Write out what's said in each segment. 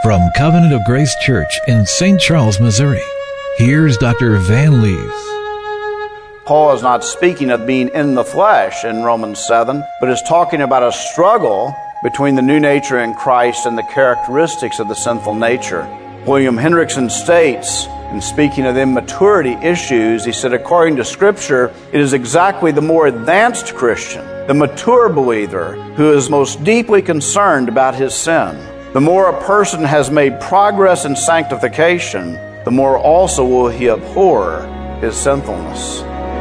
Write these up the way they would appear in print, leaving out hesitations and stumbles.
From Covenant of Grace Church in St. Charles, Missouri, here's Dr. Van Lees. Paul is not speaking of being in the flesh in Romans 7, but is talking about a struggle between the new nature in Christ and the characteristics of the sinful nature. William Hendriksen states, in speaking of immaturity issues, he said, according to Scripture, it is exactly the more advanced Christian, the mature believer, who is most deeply concerned about his sin. The more a person has made progress in sanctification, the more also will he abhor his sinfulness.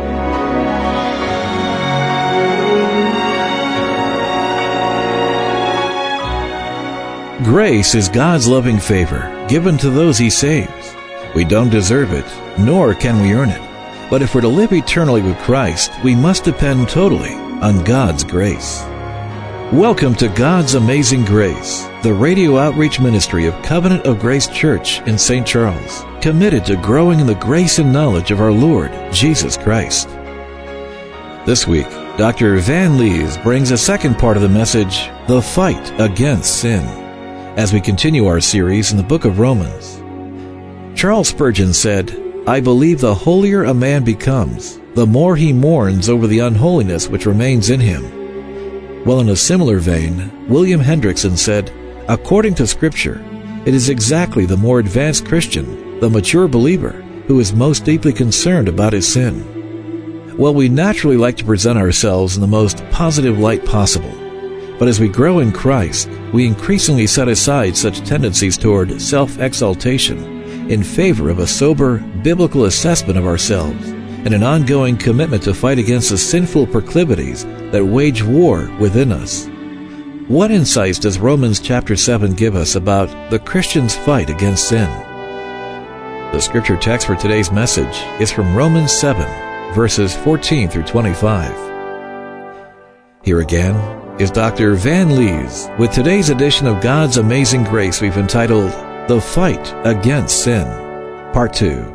Grace is God's loving favor given to those He saves. We don't deserve it, nor can we earn it. But if we're to live eternally with Christ, we must depend totally on God's grace. Welcome to God's Amazing Grace, the radio outreach ministry of Covenant of Grace Church in St. Charles, committed to growing in the grace and knowledge of our Lord Jesus Christ. This week, Dr. Van Lees brings a second part of the message, The Fight Against Sin, as we continue our series in the book of Romans. Charles Spurgeon said, I believe the holier a man becomes, the more he mourns over the unholiness which remains in him. Well, in a similar vein, William Hendriksen said, according to Scripture, it is exactly the more advanced Christian, the mature believer, who is most deeply concerned about his sin. Well, we naturally like to present ourselves in the most positive light possible. But as we grow in Christ, we increasingly set aside such tendencies toward self-exaltation in favor of a sober, biblical assessment of ourselves and an ongoing commitment to fight against the sinful proclivities that wage war within us. What insights does Romans chapter 7 give us about the Christian's fight against sin? The scripture text for today's message is from Romans 7, verses 14 through 25. Here again is Dr. Van Lees with today's edition of God's Amazing Grace we've entitled, The Fight Against Sin, Part 2.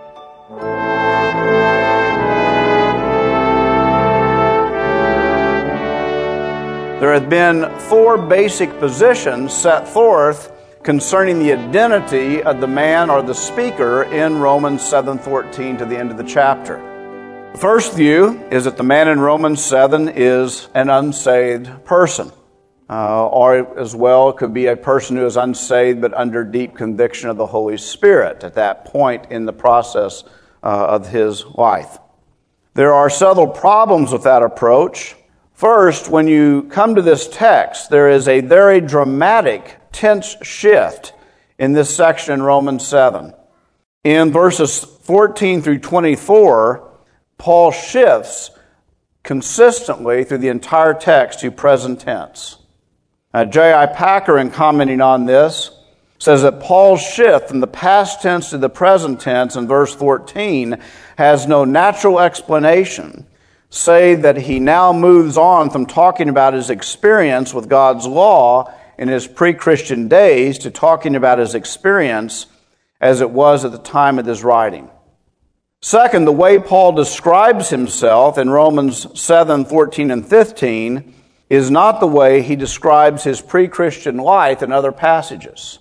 There have been four basic positions set forth concerning the identity of the man or the speaker in Romans 7:14 to the end of the chapter. The first view is that the man in Romans 7 is an unsaved person. Or as well, could be a person who is unsaved but under deep conviction of the Holy Spirit at that point in the process of his life. There are several problems with that approach. First, when you come to this text, there is a very dramatic, tense shift in this section in Romans 7. In verses 14 through 24, Paul shifts consistently through the entire text to present tense. J.I. Packer, in commenting on this, says that Paul's shift from the past tense to the present tense in verse 14 has no natural explanation, save that he now moves on from talking about his experience with God's law in his pre-Christian days to talking about his experience as it was at the time of his writing. Second, the way Paul describes himself in Romans 7, 14, and 15 is not the way he describes his pre-Christian life in other passages.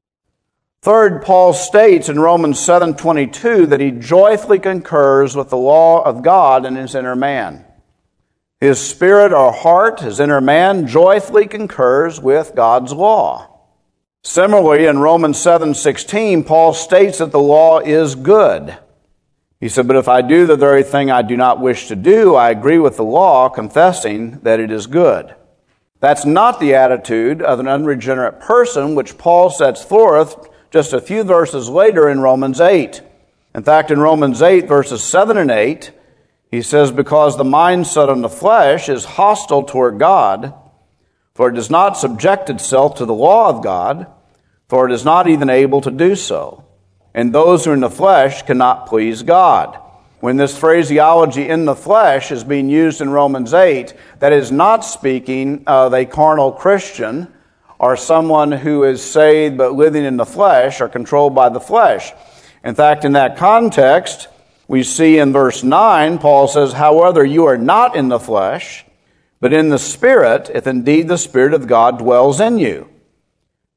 Third, Paul states in Romans 7:22 that he joyfully concurs with the law of God in his inner man. His spirit or heart, his inner man, joyfully concurs with God's law. Similarly, in Romans 7:16, Paul states that the law is good. He said, but if I do the very thing I do not wish to do, I agree with the law, confessing that it is good. That's not the attitude of an unregenerate person, which Paul sets forth just a few verses later in Romans 8. In fact, in Romans 8, verses 7 and 8, he says, because the mind set on the flesh is hostile toward God, for it does not subject itself to the law of God, for it is not even able to do so. And those who are in the flesh cannot please God. When this phraseology in the flesh is being used in Romans 8, that is not speaking of a carnal Christian or someone who is saved but living in the flesh or controlled by the flesh. In fact, in that context, we see in verse 9, Paul says, however, you are not in the flesh, but in the Spirit, if indeed the Spirit of God dwells in you.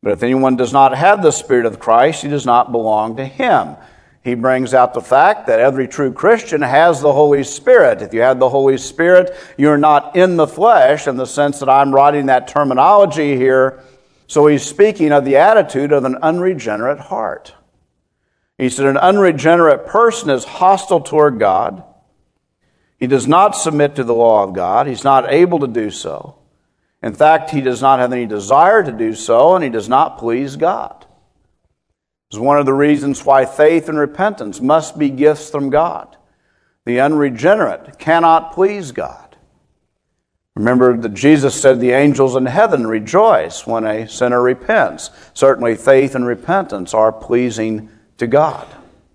But if anyone does not have the Spirit of Christ, he does not belong to him. He brings out the fact that every true Christian has the Holy Spirit. If you have the Holy Spirit, you're not in the flesh, in the sense that I'm writing that terminology here. So he's speaking of the attitude of an unregenerate heart. He said an unregenerate person is hostile toward God. He does not submit to the law of God. He's not able to do so. In fact, he does not have any desire to do so, and he does not please God. This is one of the reasons why faith and repentance must be gifts from God. The unregenerate cannot please God. Remember that Jesus said the angels in heaven rejoice when a sinner repents. Certainly faith and repentance are pleasing to God.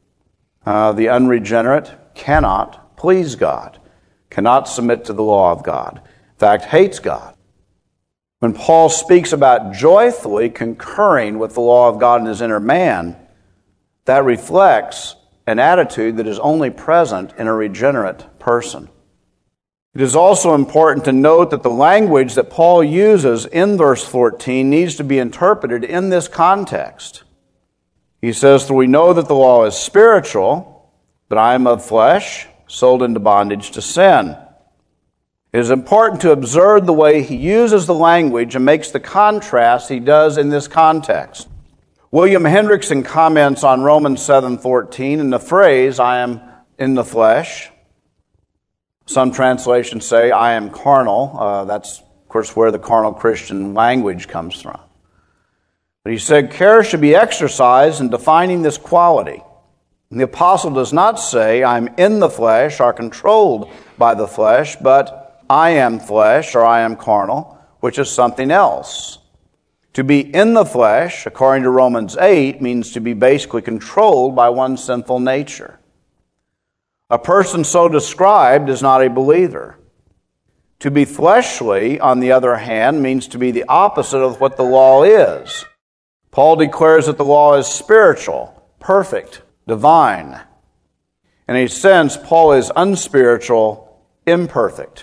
The unregenerate cannot please God, cannot submit to the law of God. In fact, hates God. When Paul speaks about joyfully concurring with the law of God in his inner man, that reflects an attitude that is only present in a regenerate person. It is also important to note that the language that Paul uses in verse 14 needs to be interpreted in this context. He says, "For we know that the law is spiritual, but I am of flesh, sold into bondage to sin." It is important to observe the way he uses the language and makes the contrast he does in this context. William Hendrickson comments on Romans 7:14 in the phrase, "I am in the flesh." Some translations say, "I am carnal." That's, of course, where the carnal Christian language comes from. But he said, care should be exercised in defining this quality. And the apostle does not say, "I'm in the flesh," or controlled by the flesh, but "I am flesh," or "I am carnal," which is something else. To be in the flesh, according to Romans 8, means to be basically controlled by one's sinful nature. A person so described is not a believer. To be fleshly, on the other hand, means to be the opposite of what the law is. Paul declares that the law is spiritual, perfect, divine. In a sense, Paul is unspiritual, imperfect.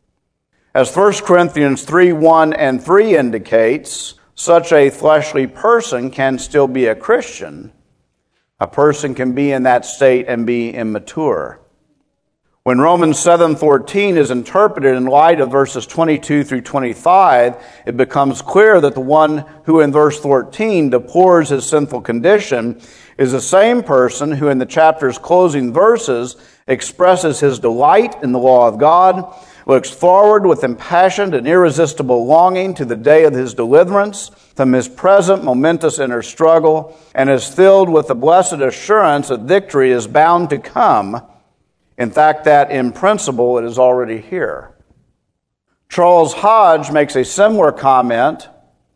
As 1 Corinthians 3:1 and 3 indicates, such a fleshly person can still be a Christian. A person can be in that state and be immature. When Romans 7:14 is interpreted in light of verses 22 through 25, it becomes clear that the one who in verse 14 deplores his sinful condition is the same person who in the chapter's closing verses expresses his delight in the law of God, looks forward with impassioned and irresistible longing to the day of his deliverance from his present momentous inner struggle, and is filled with the blessed assurance that victory is bound to come. In fact, that in principle it is already here. Charles Hodge makes a similar comment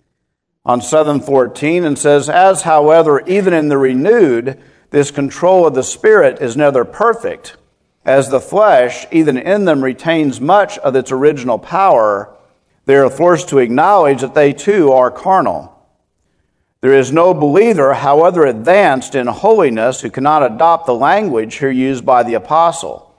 on 7:14 and says, "As, however, even in the renewed, this control of the Spirit is neither perfect, as the flesh, even in them, retains much of its original power, they are forced to acknowledge that they too are carnal. There is no believer, however advanced in holiness, who cannot adopt the language here used by the apostle.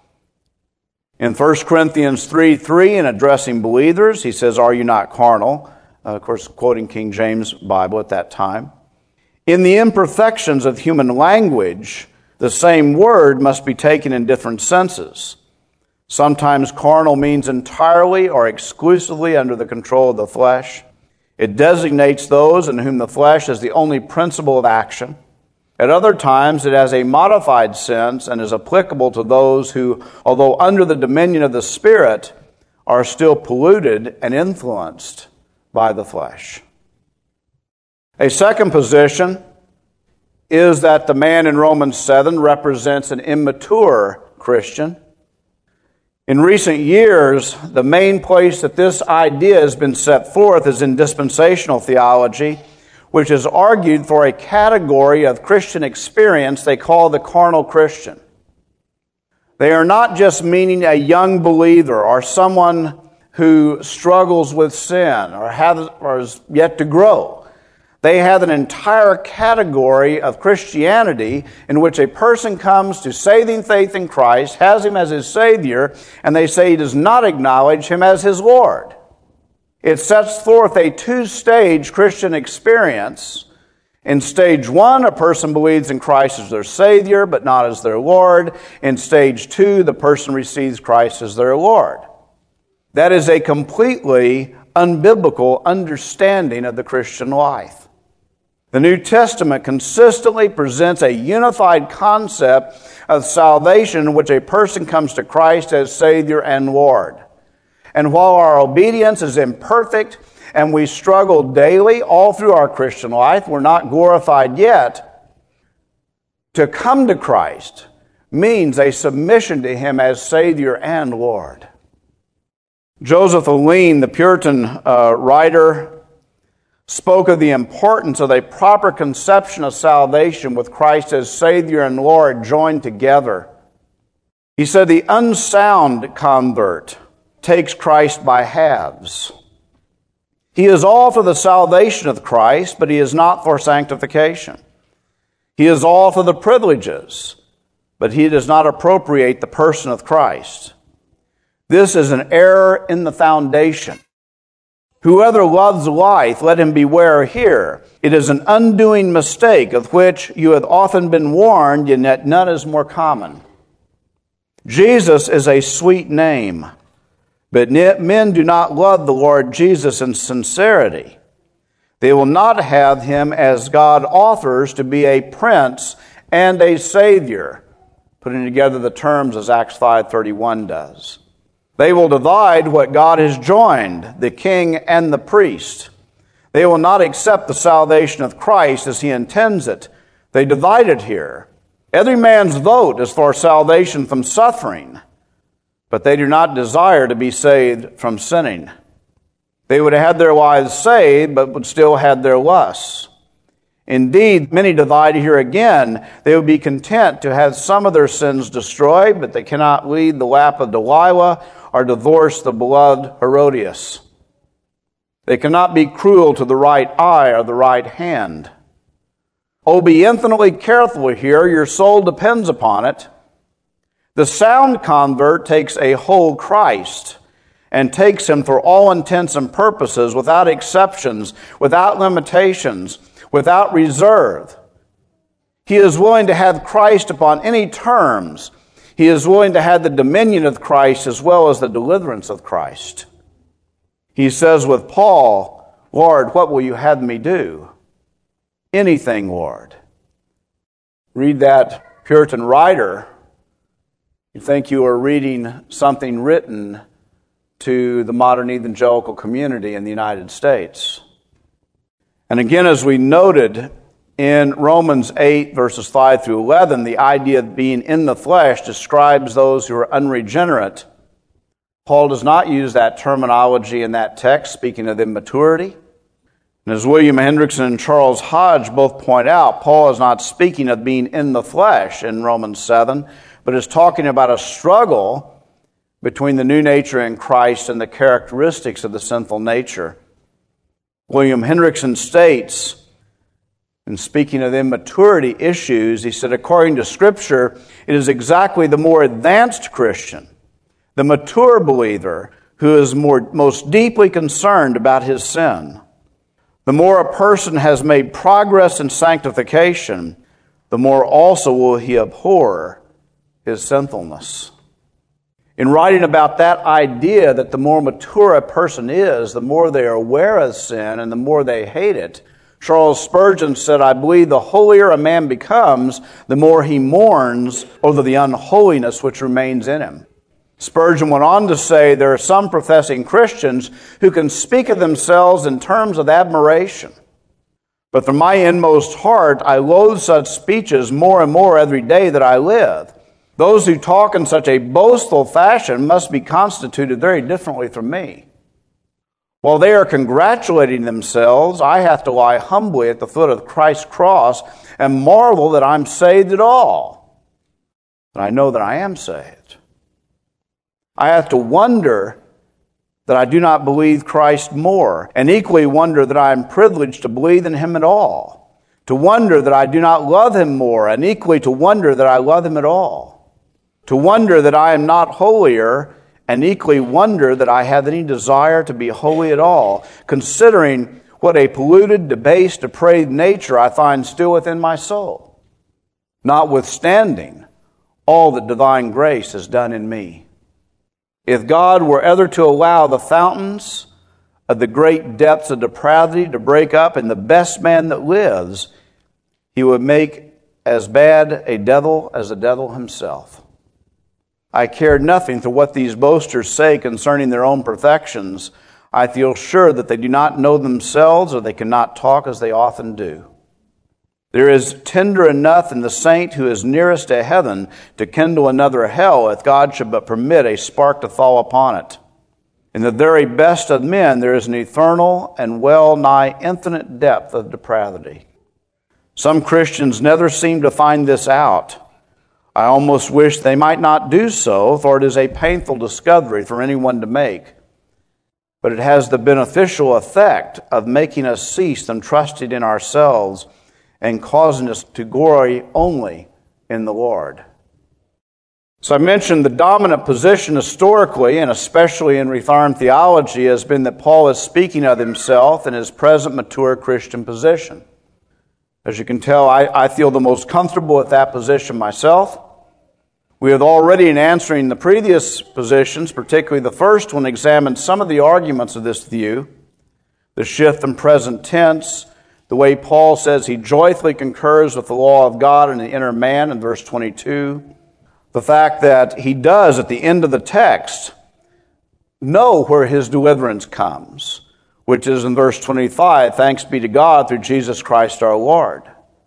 In 1 Corinthians 3:3, in addressing believers, he says, 'Are you not carnal?' Of course, quoting King James Bible at that time. In the imperfections of human language, the same word must be taken in different senses. Sometimes carnal means entirely or exclusively under the control of the flesh. It designates those in whom the flesh is the only principle of action. At other times, it has a modified sense and is applicable to those who, although under the dominion of the Spirit, are still polluted and influenced by the flesh. A second position is that the man in Romans 7 represents an immature Christian. In recent years, the main place that this idea has been set forth is in dispensational theology, which has argued for a category of Christian experience they call the carnal Christian. They are not just meaning a young believer or someone who struggles with sin or is yet to grow. They have an entire category of Christianity in which a person comes to saving faith in Christ, has Him as his Savior, and they say he does not acknowledge Him as his Lord. It sets forth a two-stage Christian experience. In stage one, a person believes in Christ as their Savior, but not as their Lord. In stage two, the person receives Christ as their Lord. That is a completely unbiblical understanding of the Christian life. The New Testament consistently presents a unified concept of salvation in which a person comes to Christ as Savior and Lord. And while our obedience is imperfect and we struggle daily all through our Christian life, we're not glorified yet. To come to Christ means a submission to Him as Savior and Lord. Joseph Alleine, the Puritan writer, spoke of the importance of a proper conception of salvation with Christ as Savior and Lord joined together. He said, the unsound convert takes Christ by halves. He is all for the salvation of Christ, but he is not for sanctification. He is all for the privileges, but he does not appropriate the person of Christ. This is an error in the foundation. Whoever loves life, let him beware here. It is an undoing mistake of which you have often been warned, and yet none is more common. Jesus is a sweet name, but men do not love the Lord Jesus in sincerity. They will not have him as God offers to be a prince and a savior, putting together the terms as Acts 5:31 does. They will divide what God has joined, the king and the priest. They will not accept the salvation of Christ as he intends it. They divide it here. Every man's vote is for salvation from suffering, but they do not desire to be saved from sinning. They would have had their lives saved, but would still have their lusts. Indeed, many divide here again. They would be content to have some of their sins destroyed, but they cannot lead the lap of Delilah or divorce the beloved Herodias. They cannot be cruel to the right eye or the right hand. Oh, be infinitely careful here. Your soul depends upon it. The sound convert takes a whole Christ and takes him for all intents and purposes, without exceptions, without limitations, without reserve. He is willing to have Christ upon any terms. He is willing to have the dominion of Christ as well as the deliverance of Christ. He says with Paul, Lord, what will you have me do? Anything, Lord. Read that Puritan writer, you think you are reading something written to the modern evangelical community in the United States. And again, as we noted in Romans 8, verses 5 through 11, the idea of being in the flesh describes those who are unregenerate. Paul does not use that terminology in that text, speaking of immaturity. And as William Hendrickson and Charles Hodge both point out, Paul is not speaking of being in the flesh in Romans 7, but is talking about a struggle between the new nature in Christ and the characteristics of the sinful nature. William Hendrickson states, in speaking of immaturity issues, he said, according to Scripture, it is exactly the more advanced Christian, the mature believer, who is most deeply concerned about his sin. The more a person has made progress in sanctification, the more also will he abhor his sinfulness. In writing about that idea that the more mature a person is, the more they are aware of sin and the more they hate it, Charles Spurgeon said, I believe the holier a man becomes, the more he mourns over the unholiness which remains in him. Spurgeon went on to say, there are some professing Christians who can speak of themselves in terms of admiration. But from my inmost heart, I loathe such speeches more and more every day that I live. Those who talk in such a boastful fashion must be constituted very differently from me. While they are congratulating themselves, I have to lie humbly at the foot of Christ's cross and marvel that I'm saved at all. But I know that I am saved. I have to wonder that I do not believe Christ more, and equally wonder that I am privileged to believe in him at all. To wonder that I do not love him more, and equally to wonder that I love him at all. To wonder that I am not holier, and equally wonder that I have any desire to be holy at all, considering what a polluted, debased, depraved nature I find still within my soul, notwithstanding all that divine grace has done in me. If God were ever to allow the fountains of the great depths of depravity to break up in the best man that lives, he would make as bad a devil as the devil himself. I care nothing for what these boasters say concerning their own perfections. I feel sure that they do not know themselves, or they cannot talk as they often do. There is tender enough in the saint who is nearest to heaven to kindle another hell, if God should but permit a spark to fall upon it. In the very best of men there is an eternal and well nigh infinite depth of depravity. Some Christians never seem to find this out. I almost wish they might not do so, for it is a painful discovery for anyone to make. But it has the beneficial effect of making us cease from trusting in ourselves and causing us to glory only in the Lord. So I mentioned the dominant position historically, and especially in Reformed theology, has been that Paul is speaking of himself in his present mature Christian position. As you can tell, I feel the most comfortable with that position myself. We have already, in answering the previous positions, particularly the first one, examined some of the arguments of this view, the shift in present tense, the way Paul says he joyfully concurs with the law of God in the inner man in verse 22, the fact that he does, at the end of the text, know where his deliverance comes, which is in verse 25, thanks be to God through Jesus Christ our Lord.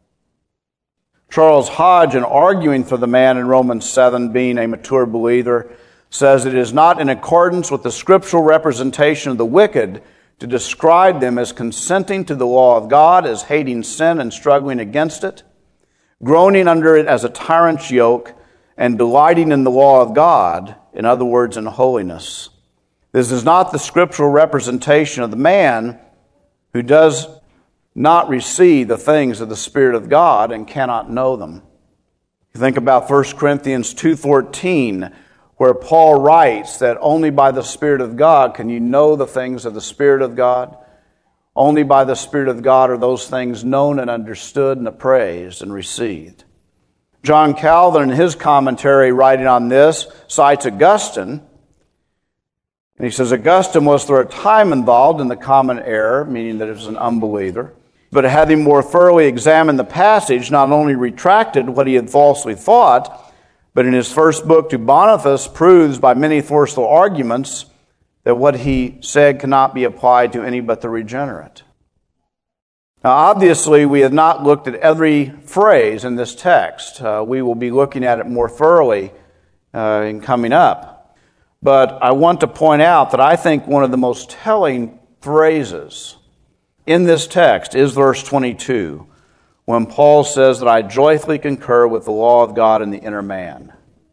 Charles Hodge, in arguing for the man in Romans 7 being a mature believer, says it is not in accordance with the scriptural representation of the wicked to describe them as consenting to the law of God, as hating sin and struggling against it, groaning under it as a tyrant's yoke, and delighting in the law of God, in other words, in holiness. This is not the scriptural representation of the man who does not receive the things of the Spirit of God and cannot know them. You think about 1 Corinthians 2:14, where Paul writes that only by the Spirit of God can you know the things of the Spirit of God. Only by the Spirit of God are those things known and understood and appraised and received. John Calvin, in his commentary writing on this, cites Augustine. And he says, Augustine was for a time involved in the common error, meaning that he was an unbeliever, but having more thoroughly examined the passage, not only retracted what he had falsely thought, but in his first book to Boniface proves by many forceful arguments that what he said cannot be applied to any but the regenerate. Now, obviously, we have not looked at every phrase in this text. We will be looking at it more thoroughly in coming up. But I want to point out that I think one of the most telling phrases in this text is verse 22, when Paul says that I joyfully concur with the law of God in the inner man.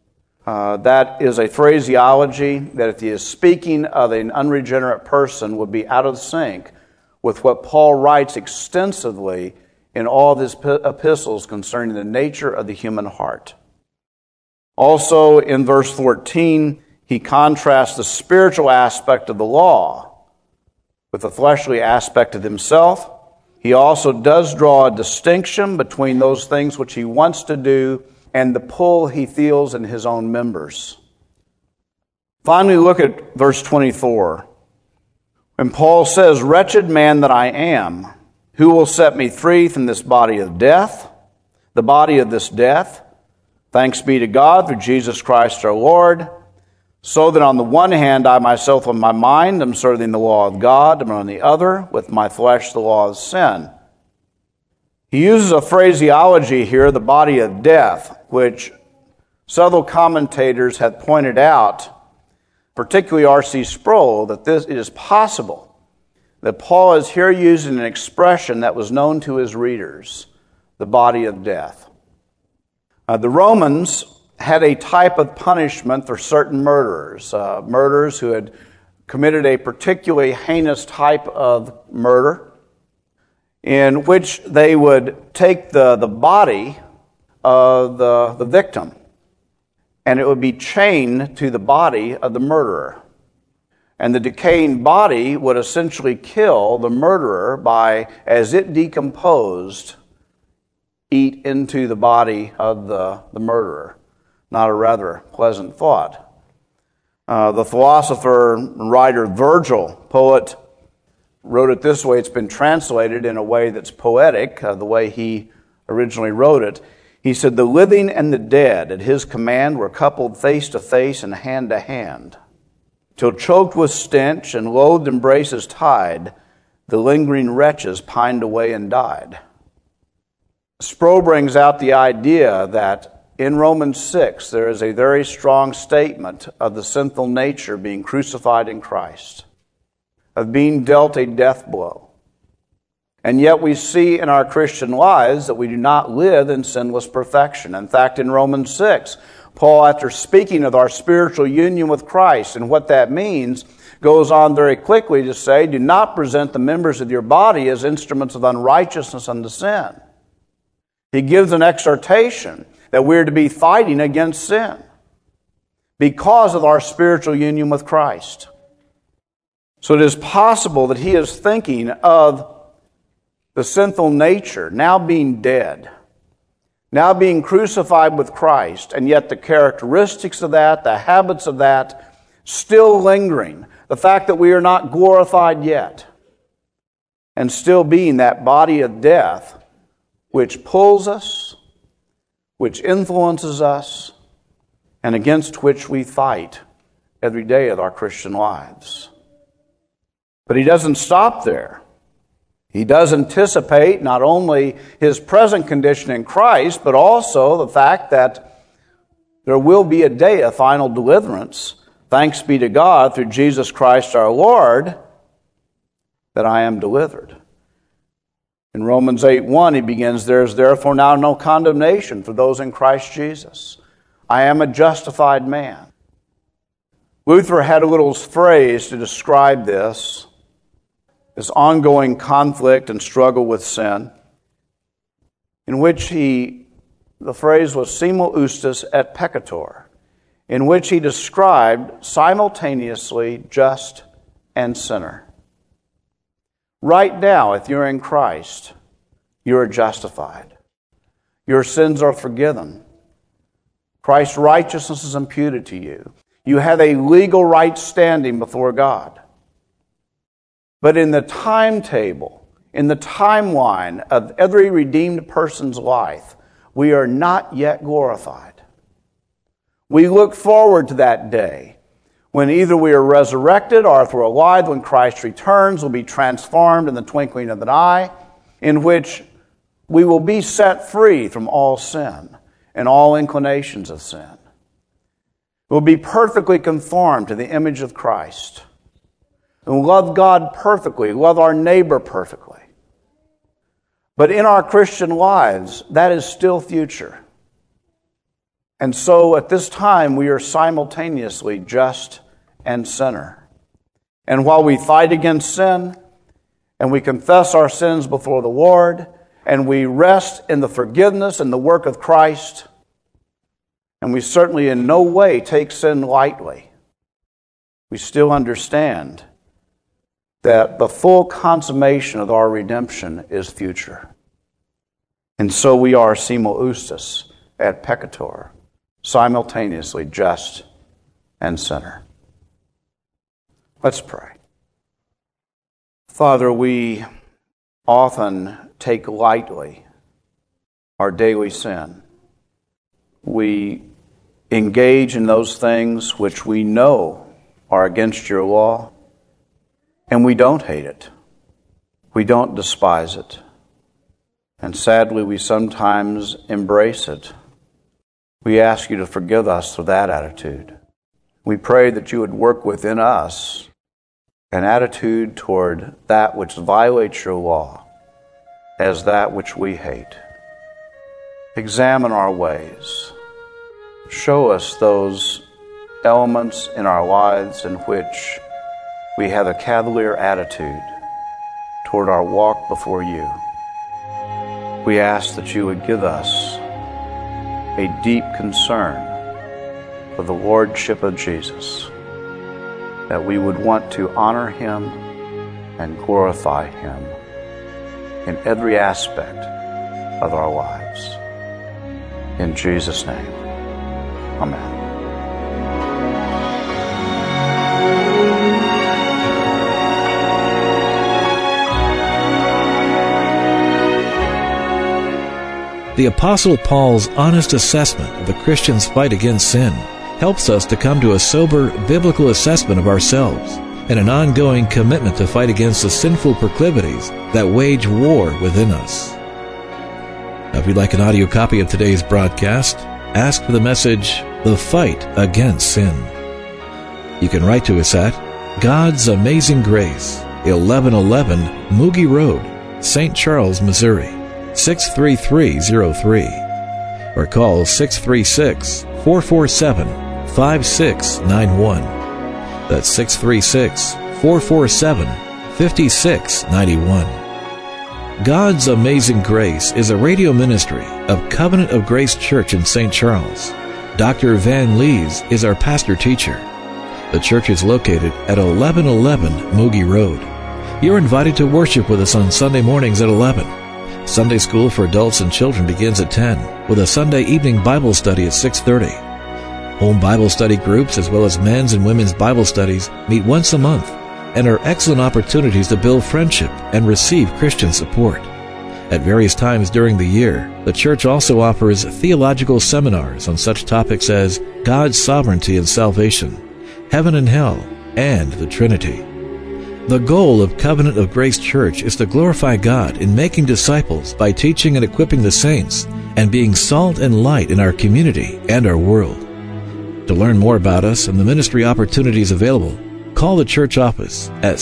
That is a phraseology that, if he is speaking of an unregenerate person, would be out of sync with what Paul writes extensively in all of his epistles concerning the nature of the human heart. Also, in verse 14, he contrasts the spiritual aspect of the law with the fleshly aspect of himself. He also does draw a distinction between those things which he wants to do and the pull he feels in his own members. Finally, look at verse 24. When Paul says, wretched man that I am, who will set me free from this body of death, the body of this death? Thanks be to God through Jesus Christ our Lord. So that on the one hand, I myself with my mind am serving the law of God, and on the other, with my flesh, the law of sin. He uses a phraseology here, the body of death, which several commentators have pointed out, particularly R.C. Sproul, that it is possible that Paul is here using an expression that was known to his readers, the body of death. The Romans had a type of punishment for certain murderers, murderers who had committed a particularly heinous type of murder, in which they would take the body of the victim and it would be chained to the body of the murderer. And the decaying body would essentially kill the murderer by, as it decomposed, eat into the body of the murderer. Not a rather pleasant thought. The philosopher and writer Virgil, poet, wrote it this way. It's been translated in a way that's poetic, the way he originally wrote it. He said, "The living and the dead at his command were coupled face to face and hand to hand, till choked with stench and loathed embraces tied, the lingering wretches pined away and died." Sproul brings out the idea that in Romans 6, there is a very strong statement of the sinful nature being crucified in Christ, of being dealt a death blow. And yet we see in our Christian lives that we do not live in sinless perfection. In fact, in Romans 6, Paul, after speaking of our spiritual union with Christ and what that means, goes on very quickly to say, "Do not present the members of your body as instruments of unrighteousness unto sin." He gives an exhortation that we're to be fighting against sin because of our spiritual union with Christ. So it is possible that he is thinking of the sinful nature now being dead, now being crucified with Christ, and yet the characteristics of that, the habits of that, still lingering. The fact that we are not glorified yet, and still being that body of death which pulls us, which influences us, and against which we fight every day of our Christian lives. But he doesn't stop there. He does anticipate not only his present condition in Christ, but also the fact that there will be a day of final deliverance, thanks be to God through Jesus Christ our Lord, that I am delivered. In Romans 8:1, he begins, "There is therefore now no condemnation for those in Christ Jesus. I am a justified man." Luther had a little phrase to describe this ongoing conflict and struggle with sin, in which the phrase was simul justus et peccator, in which he described simultaneously just and sinner. Right now, if you're in Christ, you are justified. Your sins are forgiven. Christ's righteousness is imputed to you. You have a legal right standing before God. But in the timetable, in the timeline of every redeemed person's life, we are not yet glorified. We look forward to that day when either we are resurrected or if we're alive when Christ returns, we'll be transformed in the twinkling of an eye, in which we will be set free from all sin and all inclinations of sin. We'll be perfectly conformed to the image of Christ and love God perfectly, love our neighbor perfectly. But in our Christian lives, that is still future. And so at this time, we are simultaneously just and sinner. And while we fight against sin, and we confess our sins before the Lord, and we rest in the forgiveness and the work of Christ, and we certainly in no way take sin lightly, we still understand that the full consummation of our redemption is future. And so we are simul justus et peccator, simultaneously just and sinner. Let's pray. Father, we often take lightly our daily sin. We engage in those things which we know are against your law, and we don't hate it. We don't despise it. And sadly, we sometimes embrace it. We ask you to forgive us for that attitude. We pray that you would work within us an attitude toward that which violates your law as that which we hate. Examine our ways. Show us those elements in our lives in which we have a cavalier attitude toward our walk before you. We ask that you would give us a deep concern for the Lordship of Jesus, that we would want to honor Him and glorify Him in every aspect of our lives. In Jesus' name, amen. The Apostle Paul's honest assessment of the Christian's fight against sin helps us to come to a sober biblical assessment of ourselves and an ongoing commitment to fight against the sinful proclivities that wage war within us. Now, if you'd like an audio copy of today's broadcast, ask for the message, The Fight Against Sin. You can write to us at God's Amazing Grace, 1111 Moogie Road, St. Charles, Missouri, 63303, or call 636-447-5691. That's 636-447-5691. God's Amazing Grace is a radio ministry of Covenant of Grace Church in St. Charles. Dr. Van Lees is our pastor-teacher. The church is located at 1111 Moogie Road. You're invited to worship with us on Sunday mornings at 11. Sunday school for adults and children begins at 10, with a Sunday evening Bible study at 6:30. Home Bible study groups as well as men's and women's Bible studies meet once a month and are excellent opportunities to build friendship and receive Christian support. At various times during the year, the church also offers theological seminars on such topics as God's sovereignty and salvation, heaven and hell, and the Trinity. The goal of Covenant of Grace Church is to glorify God in making disciples by teaching and equipping the saints and being salt and light in our community and our world. To learn more about us and the ministry opportunities available, call the church office at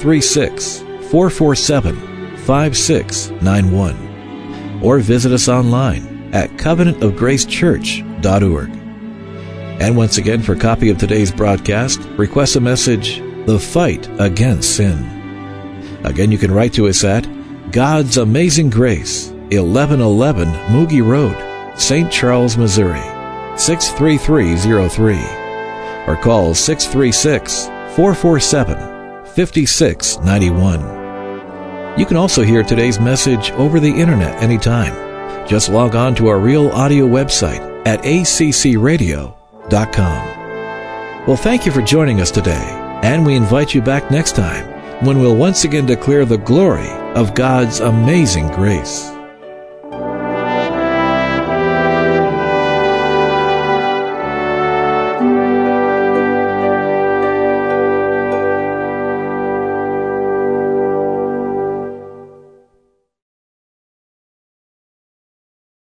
636-447-5691 or visit us online at covenantofgracechurch.org. And once again, for a copy of today's broadcast, request a message, The Fight Against Sin. Again, you can write to us at God's Amazing Grace, 1111 Moogie Road, St. Charles, Missouri, 63303, or call 636-447-5691. You can also hear today's message over the internet anytime. Just log on to our Real Audio website at accradio.com. Well, thank you for joining us today. And we invite you back next time when we'll once again declare the glory of God's amazing grace.